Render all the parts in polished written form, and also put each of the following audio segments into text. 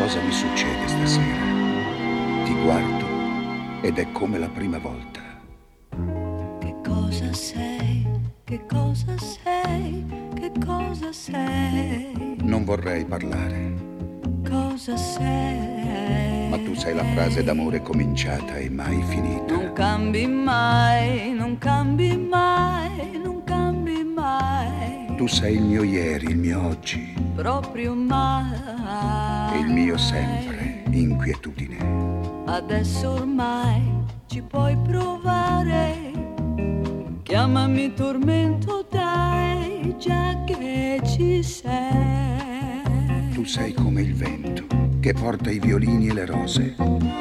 Cosa mi succede stasera? Ti guardo ed è come la prima volta. Che cosa sei? Che cosa sei? Che cosa sei? Non vorrei parlare. Cosa sei? Ma tu sei la frase d'amore cominciata e mai finita. Non cambi mai, non cambi mai, non cambi mai. Tu sei il mio ieri, il mio oggi. Proprio mai. E il mio sempre, inquietudine. Adesso ormai ci puoi provare. Chiamami tormento, dai, già che ci sei. Tu sei come il vento che porta i violini e le rose.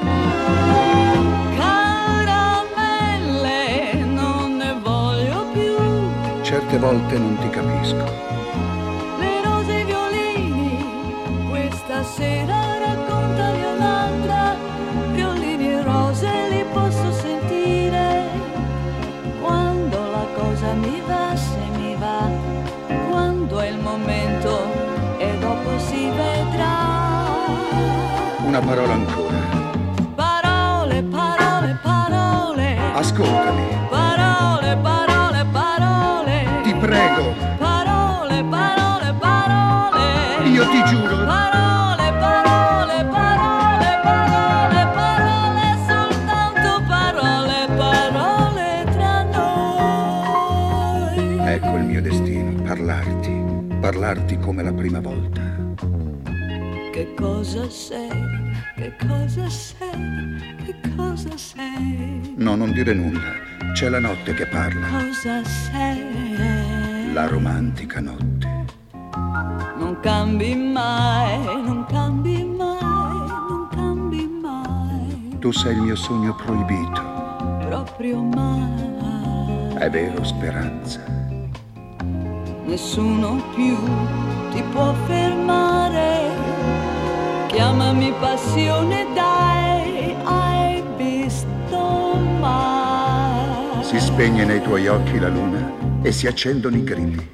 Caramelle, non ne voglio più. Certe volte non ti capisco. Le rose e i violini, questa sera raccontali un'altra. Violini e rose li posso sentire. Quando la cosa mi va, se mi va. Quando è il momento e dopo si vedrà. Una parola ancora. Parole, parole, parole. Ascoltami. Parole, parole, parole. Ti prego. Parole, parole, parole. Io ti giuro. Parole, parole, parole, parole, parole, soltanto parole, parole tra noi. Ecco il mio destino, parlarti come la prima volta. Che cosa sei? Che cosa sei? Che cosa sei? No, non dire nulla, c'è la notte che parla, Cosa sei? la romantica notte. Non cambi mai, non cambi mai, non cambi mai. Tu sei il mio sogno proibito, Proprio mai. è vero, speranza. Nessuno più ti può fermare. Chiamami passione, dai, hai visto mai? Si spegne nei tuoi occhi la luna e si accendono i grilli.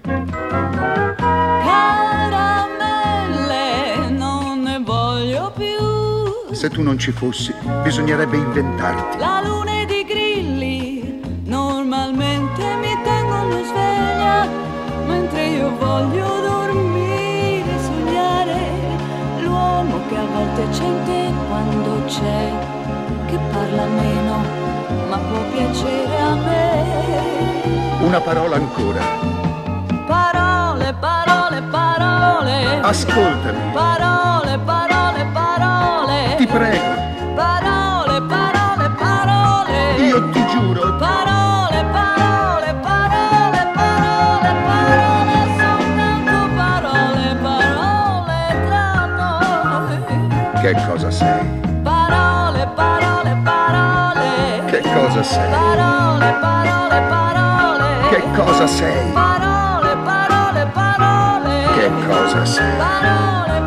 Caramelle, non ne voglio più. Se tu non ci fossi, bisognerebbe inventarti. La luna ed i grilli normalmente mi tengono sveglia, mentre io voglio dormire, sognare. L'uomo che a volte c'è in te quando c'è, che parla meno, ma può piacere a me. Una parola ancora. Parole, parole, parole. Ascoltami. Parole, parole, parole. Ti prego. Parole, parole, parole. Io ti giuro. Parole, parole, parole, parole, parole, soltanto parole, parole tra noi. Che cosa sei? Parole, parole, parole. Che cosa sei? Parole, parole, parole. Che cosa sei? Parole, parole, parole. Che cosa sei? Parole,